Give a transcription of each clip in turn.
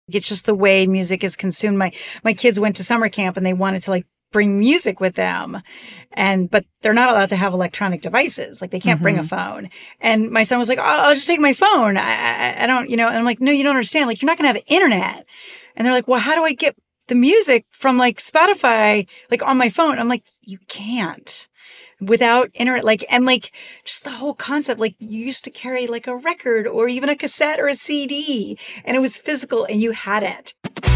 It's just the way music is consumed. My kids went to summer camp and they wanted to like bring music with them. But they're not allowed to have electronic devices. Like they can't bring a phone. And my son was like, oh, I'll just take my phone. I don't, and I'm like, no, you don't understand. Like you're not going to have internet. And they're like, well, how do I get the music from like Spotify, like on my phone? I'm like, you can't. Without internet, and just the whole concept, like you used to carry like a record or even a cassette or a CD and it was physical and you had it.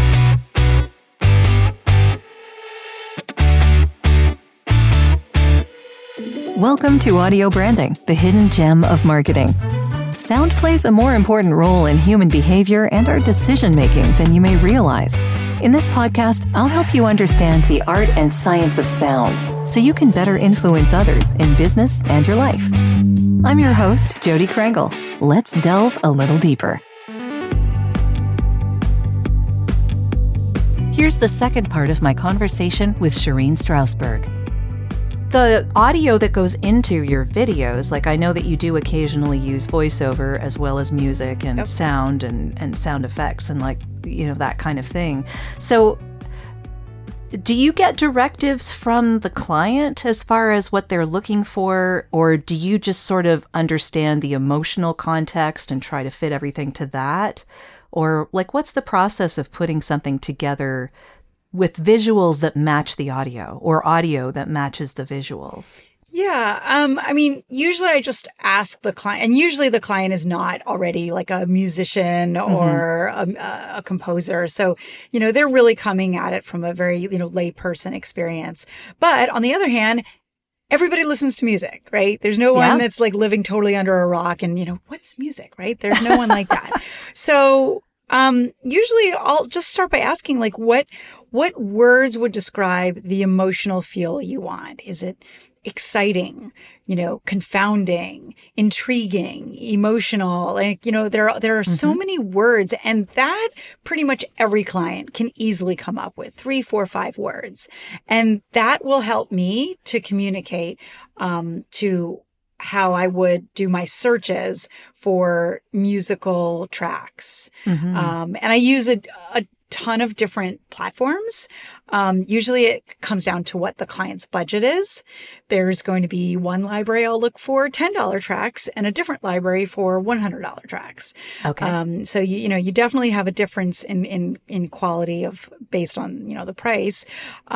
Welcome to Audio Branding, the hidden gem of marketing. Sound plays a more important role in human behavior and our decision-making than you may realize. In this podcast, I'll help you understand the art and science of sound so you can better influence others in business and your life. I'm your host, Jody Krangle. Let's delve a little deeper. Here's the second part of my conversation with Shireen Strausberg. The audio that goes into your videos, like I know that you do occasionally use voiceover as well as music and sound and sound effects and that kind of thing. So do you get directives from the client as far as what they're looking for, or do you just sort of understand the emotional context and try to fit everything to that? Or what's the process of putting something together with visuals that match the audio or audio that matches the visuals? Yeah. Usually I just ask the client, and usually the client is not already like a musician or a composer. So, they're really coming at it from a very, layperson experience. But on the other hand, everybody listens to music, right? There's no one that's like living totally under a rock and, what's music, right? There's no one like that. So, usually I'll just start by asking what words would describe the emotional feel you want? Is it exciting, confounding, intriguing, emotional? There are so many words, and that pretty much every client can easily come up with 3, 4, 5 words. And that will help me to communicate, to how I would do my searches for musical tracks. And I use a ton of different platforms. Usually it comes down to what the client's budget is. There's going to be one library I'll look for $10 tracks and a different library for $100 tracks. Okay. So you definitely have a difference in quality based on, the price.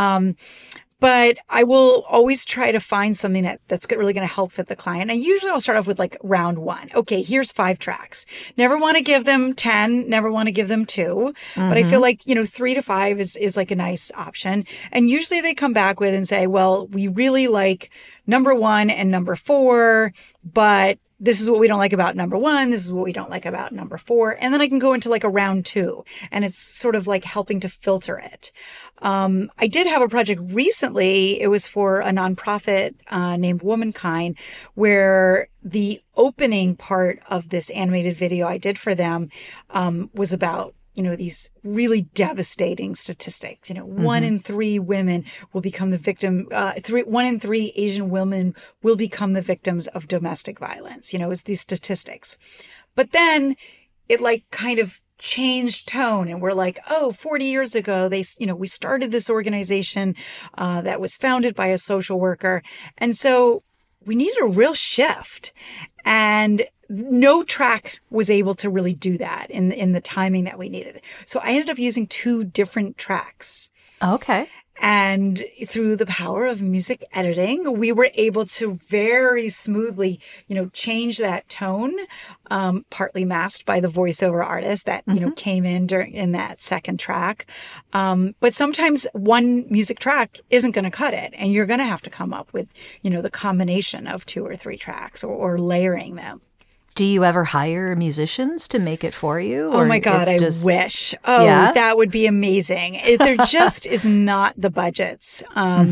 But I will always try to find something that's really going to help fit the client. And usually I'll start off with round 1. Okay, here's 5 tracks. Never want to give them 10, never want to give them 2. But I feel 3 to 5 is like a nice option. And usually they come back with and say, well, we really like number 1 and number 4, but this is what we don't like about number 1. This is what we don't like about number 4. And then I can go into a round 2, and it's sort of helping to filter it. I did have a project recently. It was for a nonprofit named Womankind, where the opening part of this animated video I did for them was about these really devastating statistics. 1 in 3 women will become the victim. 1 in 3 Asian women will become the victims of domestic violence. It's these statistics. But then it kind of changed tone, and we're 40 years ago, we started this organization that was founded by a social worker. And so we needed a real shift. And no track was able to really do that in the timing that we needed. So I ended up using 2 different tracks. Okay. And through the power of music editing, we were able to very smoothly, change that tone, partly masked by the voiceover artist that, came in that second track. But sometimes one music track isn't going to cut it, and you're going to have to come up with, the combination of 2 or 3 tracks or layering them. Do you ever hire musicians to make it for you? Oh my God, I wish. Oh, yeah? That would be amazing. There just is not the budgets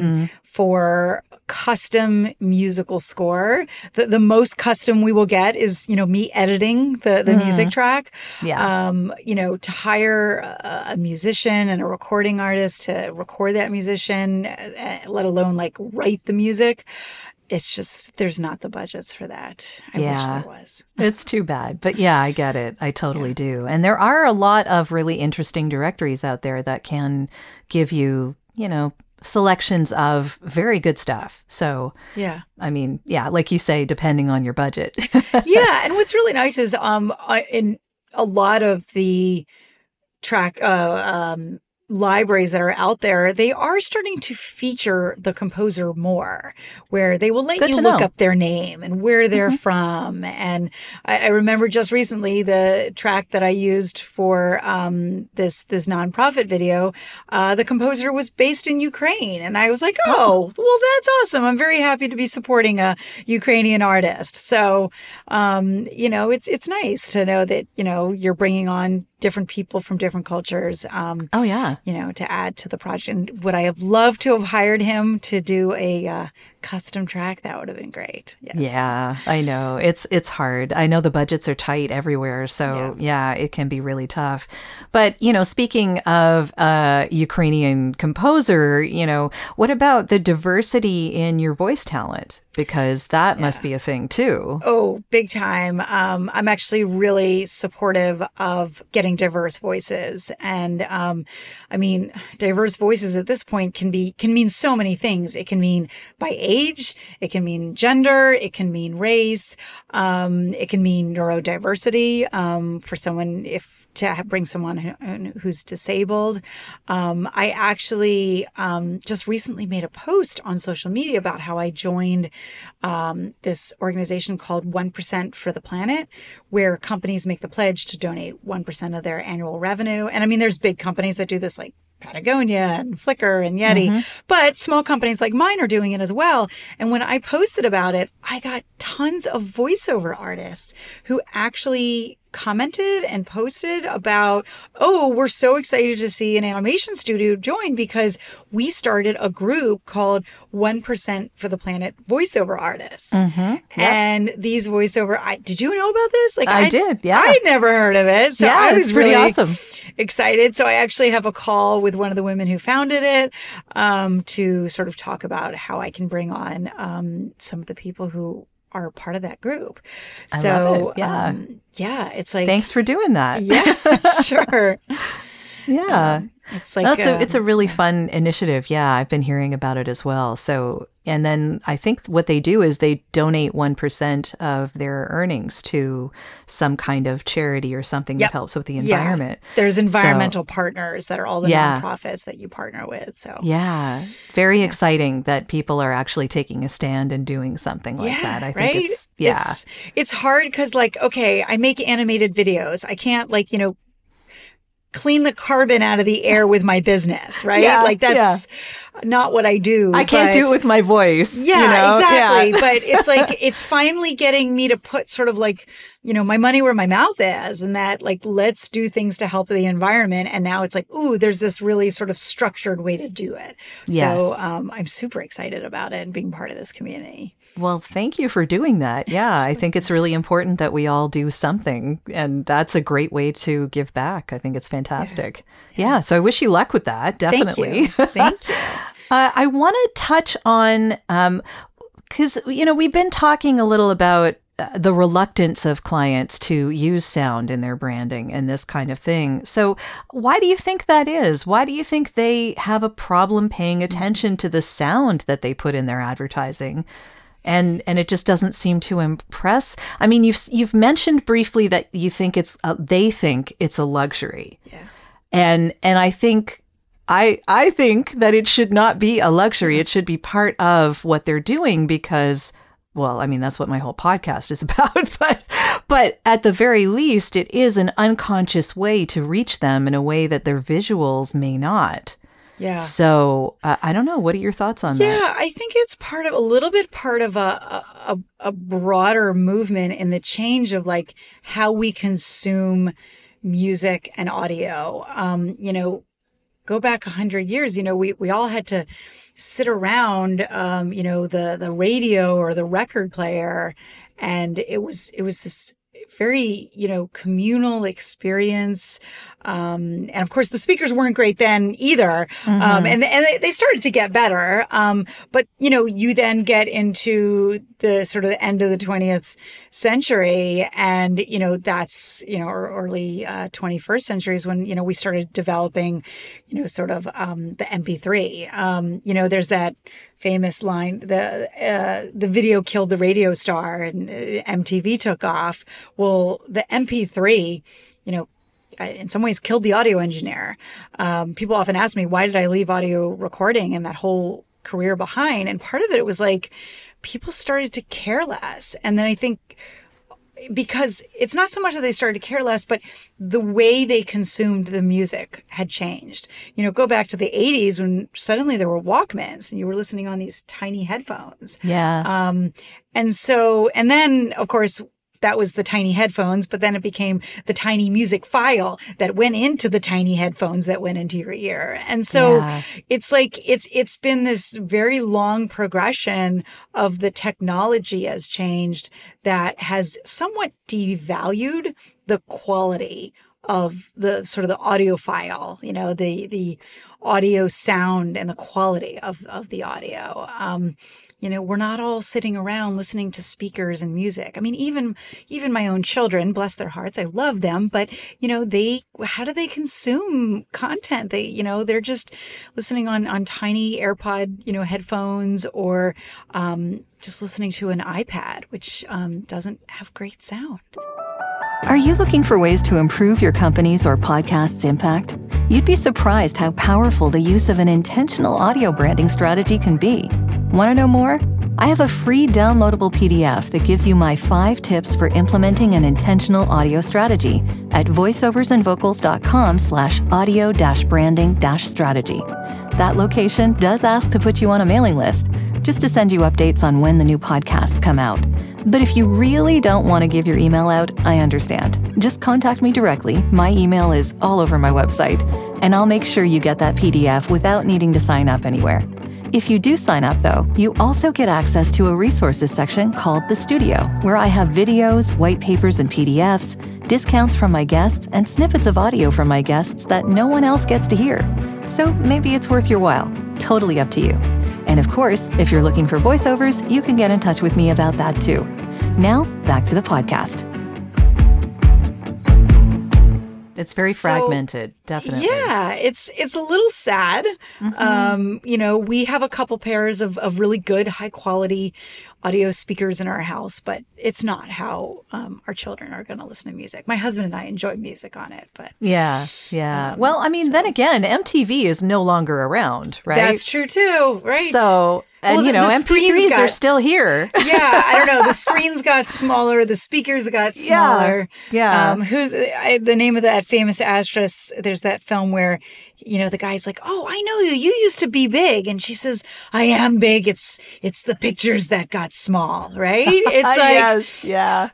for custom musical score. The most custom we will get is, me editing the music track. Yeah. To hire a musician and a recording artist to record that musician, let alone write the music. it's just, there's not the budgets for that. I wish there was. It's too bad. But yeah, I get it. I totally do. And there are a lot of really interesting directories out there that can give you, selections of very good stuff. So, I mean, like you say, depending on your budget. Yeah. And what's really nice is in a lot of the track libraries that are out there, they are starting to feature the composer more, where they will let you look up their name and where they're from. And I remember just recently the track that I used for this nonprofit video, the composer was based in Ukraine. And I was like, oh, well, that's awesome. I'm very happy to be supporting a Ukrainian artist. So, it's nice to know that, you're bringing on different people from different cultures. To add to the project. And would I have loved to have hired him to do a custom track? That would have been great. Yes. Yeah, I know. It's hard. I know the budgets are tight everywhere. So it can be really tough. But, speaking of a Ukrainian composer, what about the diversity in your voice talent? Because that must be a thing too. Oh, big time. I'm actually really supportive of getting diverse voices. And diverse voices at this point can mean so many things. It can mean by age, it can mean gender, it can mean race, it can mean neurodiversity, for someone to bring someone who's disabled. I actually just recently made a post on social media about how I joined this organization called 1% for the Planet, where companies make the pledge to donate 1% of their annual revenue. And there's big companies that do this, like Patagonia and Flickr and Yeti, but small companies like mine are doing it as well. And when I posted about it, I got tons of voiceover artists who actually commented and posted about, oh, we're so excited to see an animation studio join because we started a group called 1% for the Planet voiceover artists. And these voiceover, did you know about this? I did, yeah. I'd never heard of it. So I was pretty really awesome. Excited. So I actually have a call with one of the women who founded it to sort of talk about how I can bring on some of the people who are part of that group. I love it. Yeah. It's like, thanks for doing that. Yeah, sure. Yeah. It's like, it's a really fun initiative. Yeah. I've been hearing about it as well. So, and then I think what they do is they donate 1% of their earnings to some kind of charity or something that helps with the environment. Yeah. There's environmental partners that are all the nonprofits that you partner with. So very exciting that people are actually taking a stand and doing something like that. I think it's hard because okay, I make animated videos. I can't clean the carbon out of the air with my business, right? That's not what I do. I can't do it with my voice. Yeah, exactly. Yeah. But it's it's finally getting me to put sort of my money where my mouth is, and that let's do things to help the environment. And now it's ooh, there's this really sort of structured way to do it. Yes. So I'm super excited about it and being part of this community. Well, thank you for doing that. Yeah, I think it's really important that we all do something. And that's a great way to give back. I think it's fantastic. Yeah. So I wish you luck with that. Definitely. Thank you. I want to touch on, because, we've been talking a little about the reluctance of clients to use sound in their branding and this kind of thing. So why do you think that is? Why do you think they have a problem paying attention to the sound that they put in their advertising? And it just doesn't seem to impress. I mean, you've mentioned briefly that you think they think it's a luxury. Yeah. And I think that it should not be a luxury. It should be part of what they're doing because, well, I mean, that's what my whole podcast is about. But at the very least, it is an unconscious way to reach them in a way that their visuals may not. Yeah. So I don't know. What are your thoughts on that? Yeah, I think it's a little bit part of a broader movement in the change of how we consume music and audio. Go back 100 years, we all had to sit around, the radio or the record player. And it was this very, communal experience. And of course, the speakers weren't great then either. And they started to get better. But, you then get into the sort of the end of the 20th century. And, that's, or early 21st century is when, we started developing, sort of the MP3. There's that famous line, the video killed the radio star and MTV took off. Well, the MP3, in some ways killed the audio engineer. People often ask me, why did I leave audio recording and that whole career behind? And part of it was like, people started to care less. And then I think because it's not so much that they started to care less, but the way they consumed the music had changed. Go back to the 80s when suddenly there were Walkmans and you were listening on these tiny headphones. Yeah. And then, of course, that was the tiny headphones, but then it became the tiny music file that went into the tiny headphones that went into your ear. And so it's like, it's been this very long progression of the technology has changed that has somewhat devalued the quality of the sort of the audio file, the audio sound and the quality of the audio. We're not all sitting around listening to speakers and music. I mean, even my own children, bless their hearts, I love them, but how do they consume content? They're just listening on tiny AirPod, headphones or just listening to an iPad, which doesn't have great sound. Are you looking for ways to improve your company's or podcast's impact? You'd be surprised how powerful the use of an intentional audio branding strategy can be. Want to know more? I have a free downloadable PDF that gives you my 5 tips for implementing an intentional audio strategy at voiceoversandvocals.com/audio-branding-strategy. That location does ask to put you on a mailing list, just to send you updates on when the new podcasts come out. But if you really don't want to give your email out, I understand. Just contact me directly. My email is all over my website, and I'll make sure you get that PDF without needing to sign up anywhere. If you do sign up, though, you also get access to a resources section called The Studio, where I have videos, white papers, and PDFs, discounts from my guests, and snippets of audio from my guests that no one else gets to hear. So maybe it's worth your while. Totally up to you. And of course, if you're looking for voiceovers, you can get in touch with me about that too. Now, back to the podcast. It's very fragmented, definitely. Yeah, it's a little sad. We have a couple pairs of really good, high quality audio speakers in our house, but it's not how our children are going to listen to music. My husband and I enjoy music on it, but yeah. Well, I mean, then again, MTV is no longer around, right? That's true too, right? So. And, MP3s are still here. Yeah, I don't know. The screens got smaller. The speakers got smaller. Yeah. Who's the name of that famous actress? There's that film where, the guy's like, "Oh, I know you. You used to be big." And she says, "I am big. It's the pictures that got small," right? It's like, yes, yeah.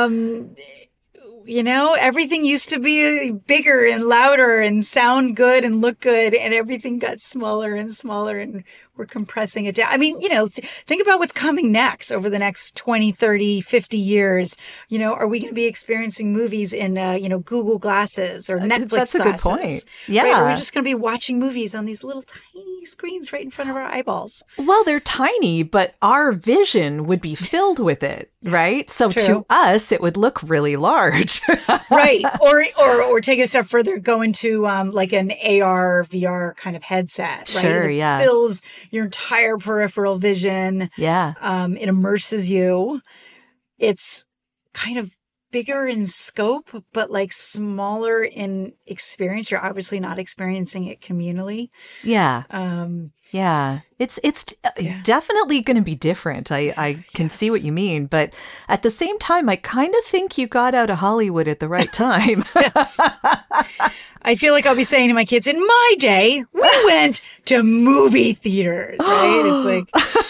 Everything used to be bigger and louder and sound good and look good, and everything got smaller and smaller, and we're compressing it down. I mean, think about what's coming next over the next 20, 30, 50 years. Are we going to be experiencing movies in, Google glasses or Netflix That's a glasses? Good point. Yeah. Right? Are we just going to be watching movies on these little tiny screens right in front of our eyeballs? Well, they're tiny, but our vision would be filled with it, right? So True. To us, it would look really large. Right. Or take it a step further, go into like an AR, VR kind of headset, right? Sure, It yeah. fills your entire peripheral vision. Yeah. It immerses you. It's kind of bigger in scope, but like smaller in experience. You're obviously not experiencing it communally. Yeah. Yeah. It's definitely going to be different. I can see what you mean. But at the same time, I kind of think you got out of Hollywood at the right time. Yes. I feel like I'll be saying to my kids, in my day, we went to movie theaters, right? It's like...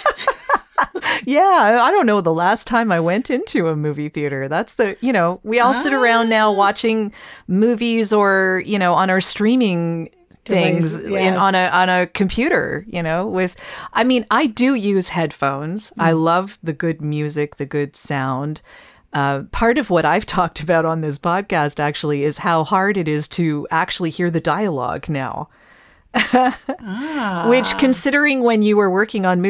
Yeah, I don't know the last time I went into a movie theater. That's we all sit around now watching movies or, on our streaming things yes. on a computer, I do use headphones. I love the good music, the good sound. Part of what I've talked about on this podcast actually is how hard it is to actually hear the dialogue now. Which, considering when you were working on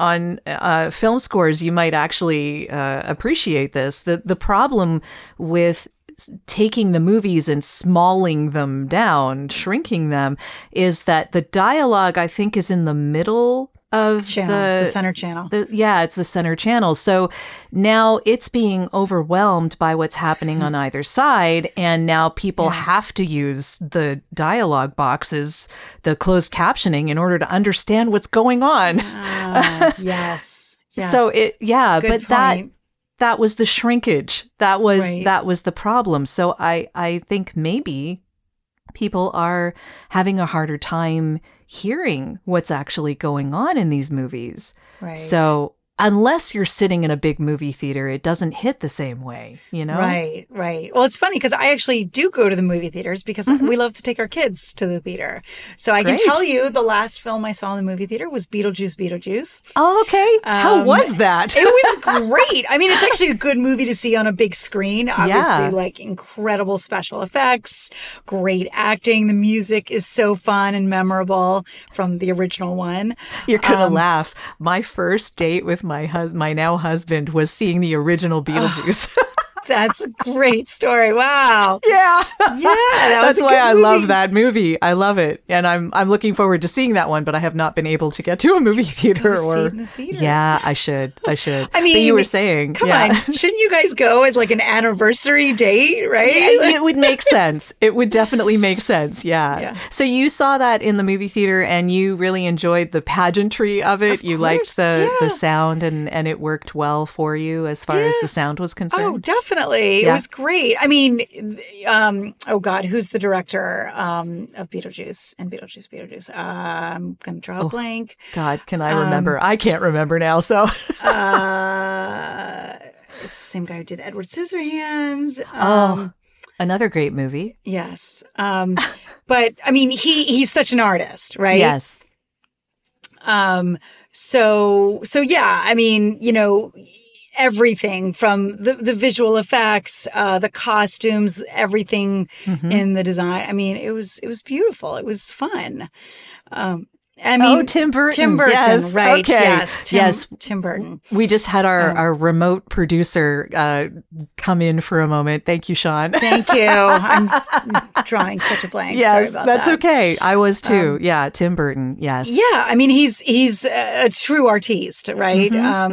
film scores, you might actually appreciate this. The problem with taking the movies and smalling them down, shrinking them, is that the dialogue, I think, is in the middle of the center channel. It's the center channel. So now it's being overwhelmed by what's happening on either side. And now people have to use the dialogue boxes, the closed captioning, in order to understand what's going on. Yes. So Good point. that was the shrinkage. That was the problem. So I think maybe people are having a harder time hearing what's actually going on in these movies. Right. So unless you're sitting in a big movie theater, it doesn't hit the same way, you know? Right. Well, it's funny because I actually do go to the movie theaters because we love to take our kids to the theater. So I can tell you the last film I saw in the movie theater was Beetlejuice. Oh, okay. How was that? It was great. I mean, it's actually a good movie to see on a big screen. Obviously, like incredible special effects, great acting. The music is so fun and memorable from the original one. You're going to laugh. My first date with my now husband was seeing the original Beetlejuice. That's a great story. Wow. Yeah. That's why I love that movie. I love it. And I'm looking forward to seeing that one, but I have not been able to get to a movie theater in the theater. Yeah, I should. I mean, but you were saying, come on, shouldn't you guys go as like an anniversary date, right? Yeah, it would make sense. It would definitely make sense. Yeah. So you saw that in the movie theater and you really enjoyed the pageantry of it. You liked the sound and it worked well for you as far as the sound was concerned. Oh, definitely. It was great. I mean, oh God, who's the director of Beetlejuice and Beetlejuice? I'm going to draw a blank. God, can I remember? I can't remember now. So it's the same guy who did Edward Scissorhands. Another great movie. Yes. But I mean, he's such an artist, right? Yes. So yeah, I mean, you know, everything from the visual effects, the costumes, everything in the design. I mean, it was beautiful. It was fun. I mean, Tim Burton. Tim Burton, yes. right? Okay. Yes, Tim Burton. We just had our remote producer come in for a moment. Thank you, Sean. Thank you. I'm drawing such a blank. Yes, Sorry about that's that. okay. I was too. Tim Burton. Yes. Yeah, I mean, he's a true artiste, right?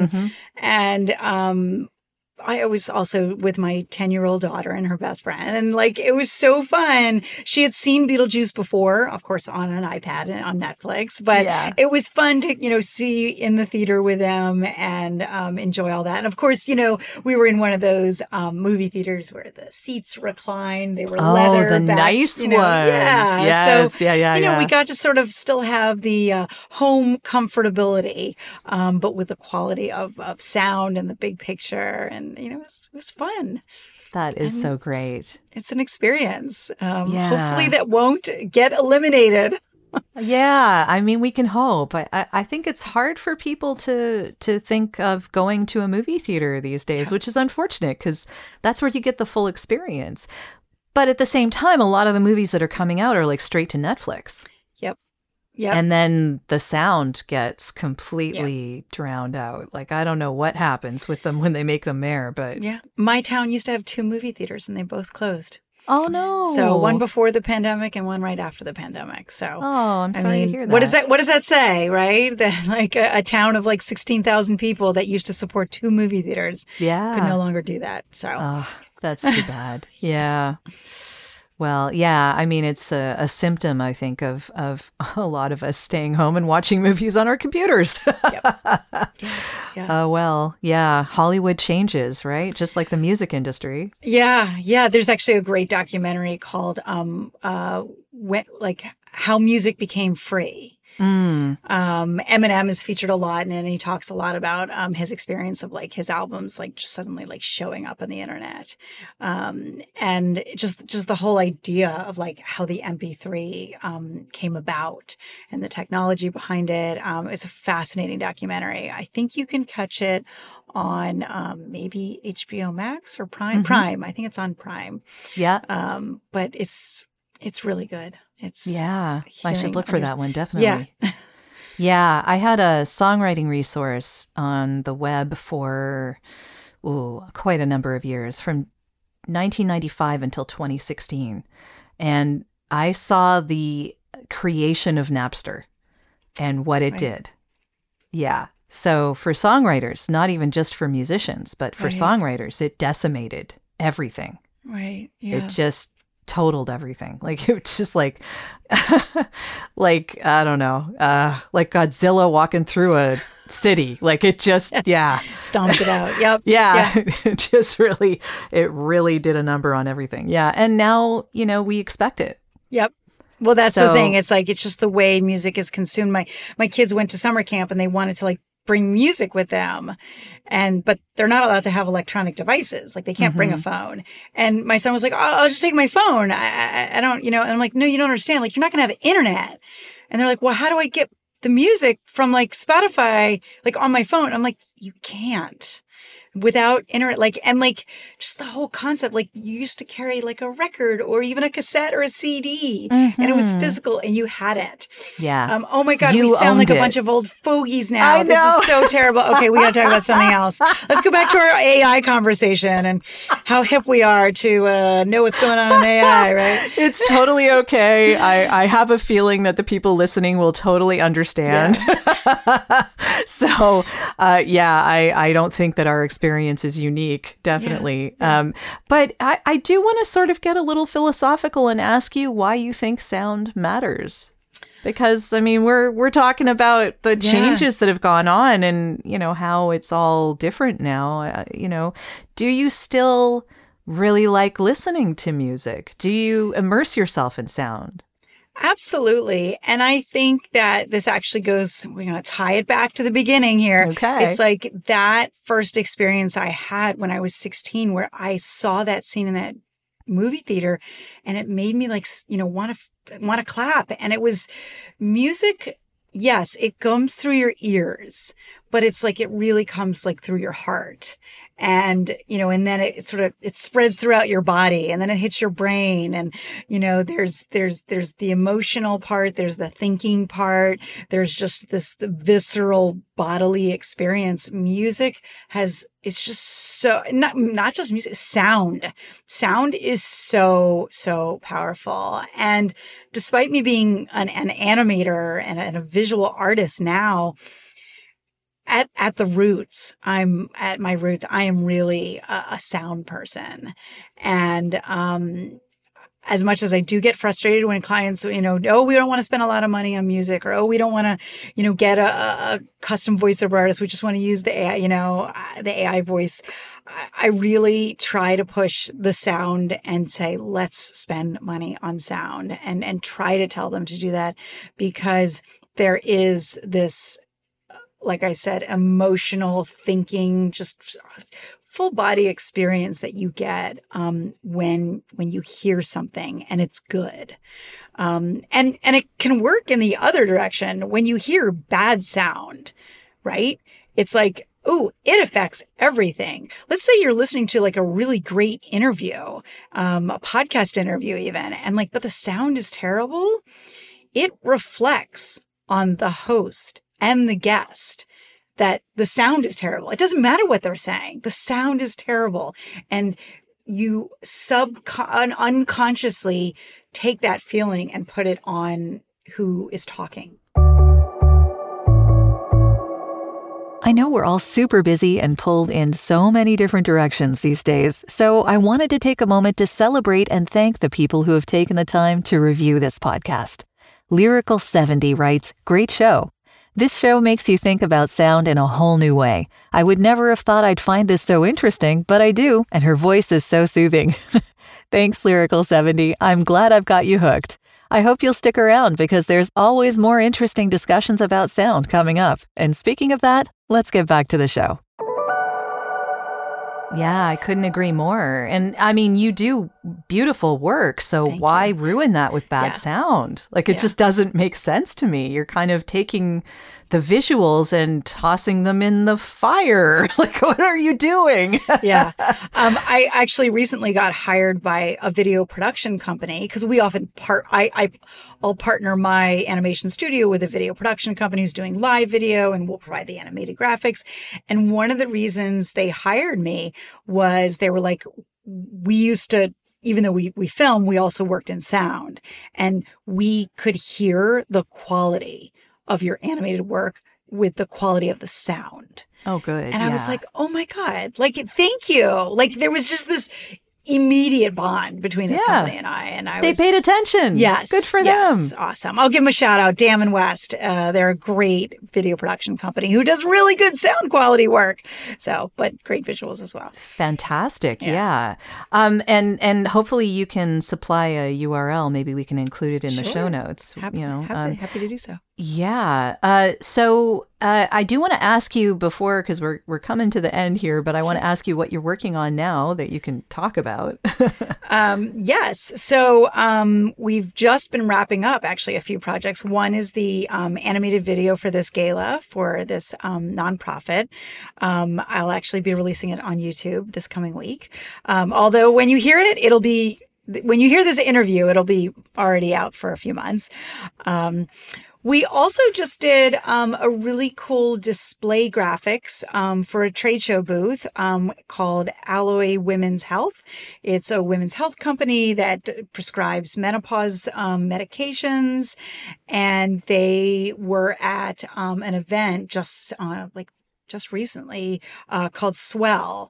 And I was also with my 10-year-old daughter and her best friend. And like, it was so fun. She had seen Beetlejuice before, of course, on an iPad and on Netflix, but it was fun to, you know, see in the theater with them and enjoy all that. And of course, you know, we were in one of those movie theaters where the seats reclined. They were leather. The back, nice you know, ones. Yeah. Yes. So, you know, we got to sort of still have the home comfortability, but with the quality of sound and the big picture. And, you know, it was fun. That is so great. It's an experience. Hopefully that won't get eliminated. Yeah, I mean, we can hope. I think it's hard for people to think of going to a movie theater these days, which is unfortunate because that's where you get the full experience. But at the same time, a lot of the movies that are coming out are like straight to Netflix. Yep. And then the sound gets completely drowned out. Like, I don't know what happens with them when they make them there, but... Yeah. My town used to have 2 movie theaters and they both closed. Oh, no. So one before the pandemic and one right after the pandemic. So, I'm sorry to hear that. What does that say, right? That like a town of like 16,000 people that used to support 2 movie theaters could no longer do that. So that's too bad. Yeah. Well, yeah, I mean, it's a symptom, I think, of a lot of us staying home and watching movies on our computers. Hollywood changes, right? Just like the music industry. Yeah. There's actually a great documentary called How Music Became Free. Eminem is featured a lot, and he talks a lot about his experience of like his albums like just suddenly like showing up on the internet, and just the whole idea of like how the MP3 came about and the technology behind it. It's a fascinating documentary. I think you can catch it on maybe HBO Max or Prime. Prime. I think it's on Prime. Yeah. But it's really good. I should look for that one, definitely. Yeah. Yeah, I had a songwriting resource on the web for quite a number of years, from 1995 until 2016. And I saw the creation of Napster and what it did. Yeah. So for songwriters, not even just for musicians, but for songwriters, it decimated everything. Right. Yeah. It just totaled everything. Like, it was just like, like, I don't know, like Godzilla walking through a city. Like, it just, stomped it out. Yep. Yeah. It really did a number on everything. Yeah. And now, we expect it. Yep. Well, that's the thing. It's like, it's just the way music is consumed. My kids went to summer camp and they wanted to like bring music with them, but they're not allowed to have electronic devices. Like, they can't bring a phone. And my son was like, "Oh, I'll just take my phone. I don't, and I'm like, no, you don't understand. Like, you're not going to have internet." And they're like, "Well, how do I get the music from like Spotify, like on my phone?" I'm like, "You can't. Without internet." Like, and like just the whole concept, like you used to carry like a record or even a cassette or a CD and it was physical and you had it. Yeah. Oh my God. We sound like a bunch of old fogies now. This is so terrible. Okay. We got to talk about something else. Let's go back to our AI conversation and how hip we are to know what's going on in AI, right? It's totally okay. I have a feeling that the people listening will totally understand. Yeah. So, I don't think that our experience is unique, definitely. Yeah. But I do want to sort of get a little philosophical and ask you why you think sound matters. Because, I mean, we're talking about the changes that have gone on and, how it's all different now. Do you still really like listening to music? Do you immerse yourself in sound? Absolutely. And I think that this actually we're going to tie it back to the beginning here. Okay. It's like that first experience I had when I was 16, where I saw that scene in that movie theater and it made me like, want to clap. And it was music. Yes, it comes through your ears, but it's like, it really comes like through your heart. And, and then it spreads throughout your body and then it hits your brain. And, there's the emotional part. There's the thinking part. There's just the visceral bodily experience. Music it's just so, not just music, sound. Sound is so, so powerful. And despite me being an animator and a visual artist now, at my roots, I am really a sound person. And, as much as I do get frustrated when clients, we don't want to spend a lot of money on music, or, we don't want to, get a custom voiceover artist. We just want to use the AI, the AI voice. I really try to push the sound and say, let's spend money on sound and try to tell them to do that, because there is this, like I said, emotional thinking, just full body experience that you get when you hear something and it's good. And it can work in the other direction when you hear bad sound, right? It's like, it affects everything. Let's say you're listening to like a really great interview, a podcast interview even, and but the sound is terrible. It reflects on the host and the guest that the sound is terrible. It doesn't matter what they're saying. The sound is terrible. And you unconsciously take that feeling and put it on who is talking. I know we're all super busy and pulled in so many different directions these days, so I wanted to take a moment to celebrate and thank the people who have taken the time to review this podcast. Lyrical70 writes, "Great show. This show makes you think about sound in a whole new way. I would never have thought I'd find this so interesting, but I do, and her voice is so soothing." Thanks, Lyrical70. I'm glad I've got you hooked. I hope you'll stick around because there's always more interesting discussions about sound coming up. And speaking of that, let's get back to the show. Yeah, I couldn't agree more. And I mean, you do beautiful work, so why ruin that with bad sound? Like, it just doesn't make sense to me. You're kind of taking the visuals and tossing them in the fire. Like, what are you doing? I actually recently got hired by a video production company because we often I'll partner my animation studio with a video production company who's doing live video, and we'll provide the animated graphics. And one of the reasons they hired me was they were like, we used to, even though we film, we also worked in sound, and we could hear the quality of your animated work with the quality of the sound. Oh, good. And I was like, oh my God, like, thank you. Like, there was just this immediate bond between this company and I. They paid attention. Yes. Good for them. Awesome. I'll give them a shout out. Dam & West. They're a great video production company who does really good sound quality work. So, but great visuals as well. Fantastic. Yeah. And hopefully you can supply a URL. Maybe we can include it in the show notes. Happy to do so. Yeah. So I do want to ask you before, because we're coming to the end here, but I want to ask you what you're working on now that you can talk about. Yes. So we've just been wrapping up actually a few projects. One is the animated video for this gala for this nonprofit. I'll actually be releasing it on YouTube this coming week. Although when you hear it, when you hear this interview, it'll be already out for a few months. We also just did a really cool display graphics for a trade show booth called Alloy Women's Health. It's a women's health company that prescribes menopause medications, and they were at an event just recently called Swell.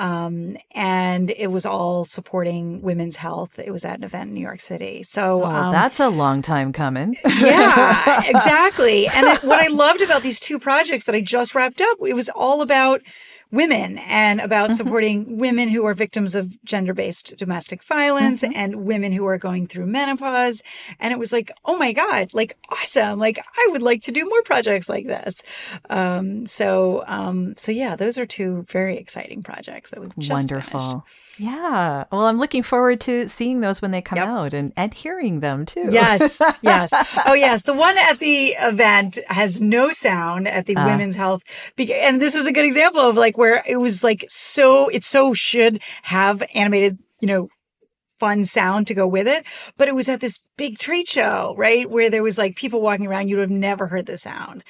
And it was all supporting women's health. It was at an event in New York City. So that's a long time coming. Yeah, exactly. And what I loved about these two projects that I just wrapped up, it was all about women and about supporting women who are victims of gender-based domestic violence and women who are going through menopause. And it was like, oh my God, like, awesome. Like, I would like to do more projects like this. So yeah, those are two very exciting projects that we've just finished. Yeah. Well, I'm looking forward to seeing those when they come out and hearing them too. Yes. Oh, yes. The one at the event has no sound at the Women's Health. And this is a good example of like where it was like it should have animated, fun sound to go with it. But it was at this big trade show, right? Where there was like people walking around, you would have never heard the sound.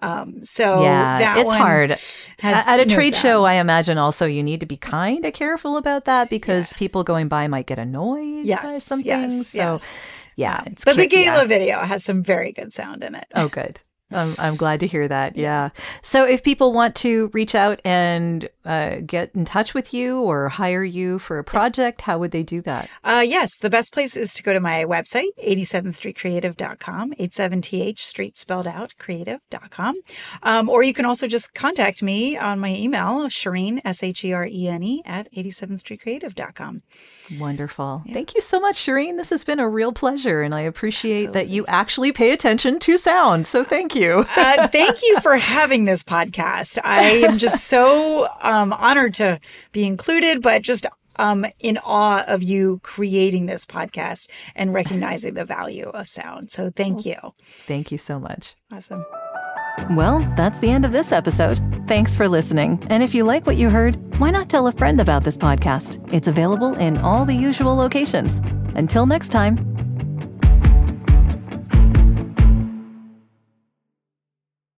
It's hard. At a trade show, I imagine also you need to be kind of careful about that because people going by might get annoyed by something. But the gala video has some very good sound in it. Oh, good. I'm glad to hear that. Yeah. So if people want to reach out and get in touch with you or hire you for a project, how would they do that? Yes. The best place is to go to my website, 87thstreetcreative.com, 87th street spelled out, creative.com. Or you can also just contact me on my email, Sherene, SHERENE at 87thstreetcreative.com. Wonderful. Yeah. Thank you so much, Sherene. This has been a real pleasure, and I appreciate that you actually pay attention to sound. So thank you. Thank you for having this podcast. I am just so honored to be included, but just in awe of you creating this podcast and recognizing the value of sound. So thank you. Thank you so much. Awesome. Well, that's the end of this episode. Thanks for listening. And if you like what you heard, why not tell a friend about this podcast? It's available in all the usual locations. Until next time.